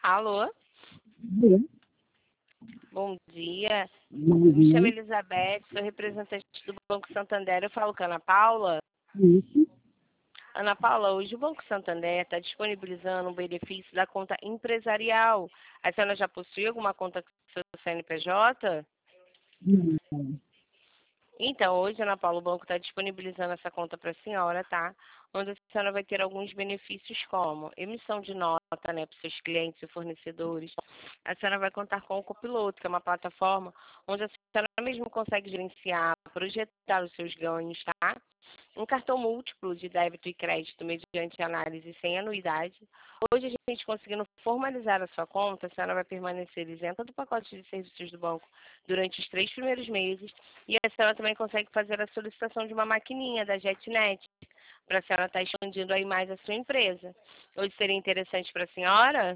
Alô? Bom, Bom dia. bom Me chamo dia. Elizabeth, sou representante do Banco Santander. Eu falo com a Ana Paula. Isso. Ana Paula, hoje o Banco Santander está disponibilizando um benefício da conta empresarial. A senhora já possui alguma conta com seu CNPJ? Não. Então, hoje, Ana Paula, o banco está disponibilizando essa conta para a senhora, tá? Onde a senhora vai ter alguns benefícios como emissão de nota, né, para os seus clientes e fornecedores. A senhora vai contar com o Copiloto, que é uma plataforma onde a senhora mesmo consegue gerenciar, projetar os seus ganhos, tá? Um cartão múltiplo de débito e crédito mediante análise sem anuidade. Hoje, a gente conseguindo formalizar a sua conta, a senhora vai permanecer isenta do pacote de serviços do banco durante os 3 primeiros meses. E a senhora também consegue fazer a solicitação de uma maquininha da JetNet, para a senhora estar expandindo aí mais a sua empresa. Hoje seria interessante para a senhora?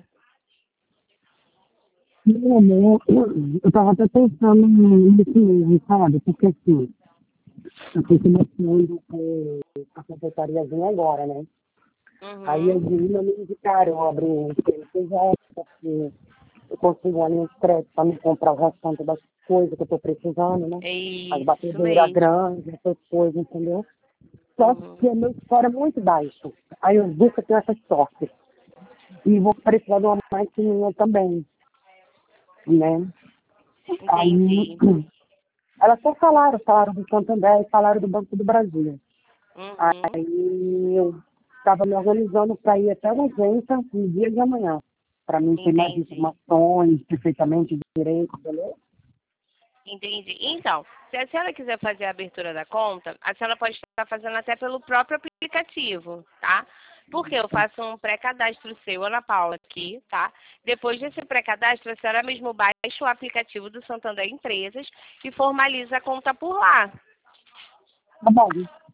Não, eu estava até pensando nisso mesmo, sabe? Porque assim, eu estou começando com a secretariazinha agora, né? Aí as Uhum. meninas me indicaram abrir um CNPJ, porque eu consigo uma linha de crédito para me comprar o restante das coisas que eu estou precisando, né? É As isso batedeiras mesmo. grandes, essas coisas, entendeu? Só Uhum. que meu score é muito baixo. Aí eu nunca tenho essa sorte. E vou precisar de uma maquininha também, né? Aí, Entendi. ela só falaram do Santander e falaram do Banco do Brasil. Uhum. Aí eu estava me organizando para ir até uma agência no dia de amanhã, para mim ter mais Entendi. informações perfeitamente direito, entendeu? Entendi. Então, se a senhora quiser fazer a abertura da conta, a senhora pode estar fazendo até pelo próprio aplicativo, tá? Porque eu faço um pré-cadastro seu, Ana Paula, aqui, tá? Depois desse pré-cadastro, a senhora mesmo baixa o aplicativo do Santander Empresas e formaliza a conta por lá. Tá bom.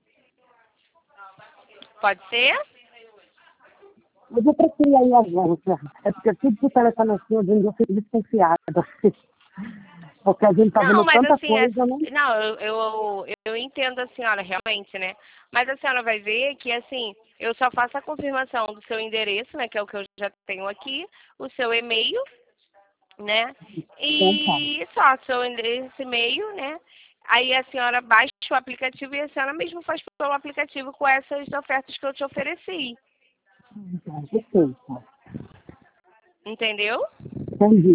Pode ser? Mas eu prefiro aí a agência. É porque tudo que o telefone assim, hoje em dia eu fico desconfiada. Porque a gente tá Não, vendo mas tanta assim, coisa, né? não, eu entendo a senhora realmente, né? Mas a senhora vai ver que, assim, eu só faço a confirmação do seu endereço, né? Que é o que eu já tenho aqui, o seu e-mail, né? Então tá. E só seu endereço, e-mail, né? Aí a senhora baixa o aplicativo e a senhora mesmo faz pelo aplicativo com essas ofertas que eu te ofereci. Então, perfeito. Entendeu? Entendi.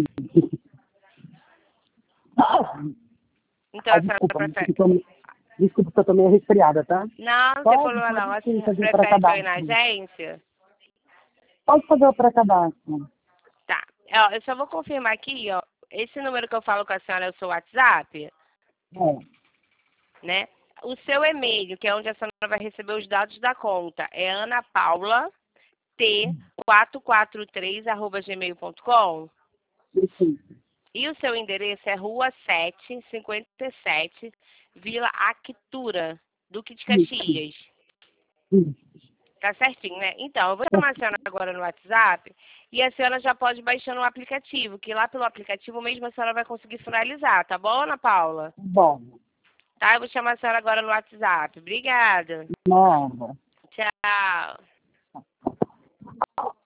Então Ah, a senhora desculpa, prefere. desculpa que eu tô meio resfriada, tá? Não, não tem Pode, problema não. pode A sim senhora fazer o prefere que eu ir na pré-cadastro. agência? Pode fazer o pré-cadastro. Tá. Ó, eu só vou confirmar aqui, ó. Esse número que eu falo com a senhora é o seu WhatsApp, É, né? O seu e-mail, que é onde a senhora vai receber os dados da conta, é anapaulat443@gmail.com. perfeito. E o seu endereço é Rua 7, 57, Vila Actura, Duque de Isso, Caxias. isso. Tá certinho, né? Então, eu vou chamar a senhora agora no WhatsApp e a senhora já pode baixar no aplicativo, que lá pelo aplicativo mesmo a senhora vai conseguir finalizar, tá bom, Ana Paula? Bom, Tá, eu vou chamar a senhora agora no WhatsApp. Obrigada. nada. Tchau.